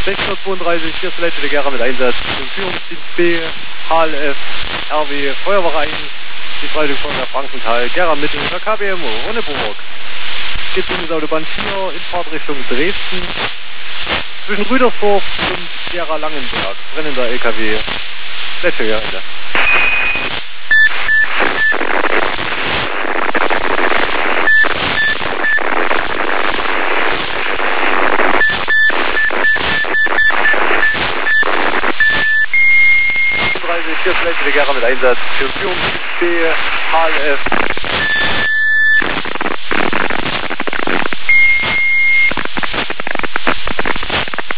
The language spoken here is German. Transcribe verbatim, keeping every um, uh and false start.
sechshundertzweiunddreißig, hier ist der letzte Gera mit Einsatz zum Führungsdienst B, H L F, R W, Feuerwache eins, die Freiwillige Feuerwehr Frankenthal, Gera Mitte, der K B M O, Ronneburg. Geht Bundesautobahn vier in Fahrtrichtung Dresden, zwischen Rüdersdorf und Gera Langenberg, brennender L K W, letzte Gera. Hier ist der letzte Gera mit Einsatz für Führungsdienst B, H L F.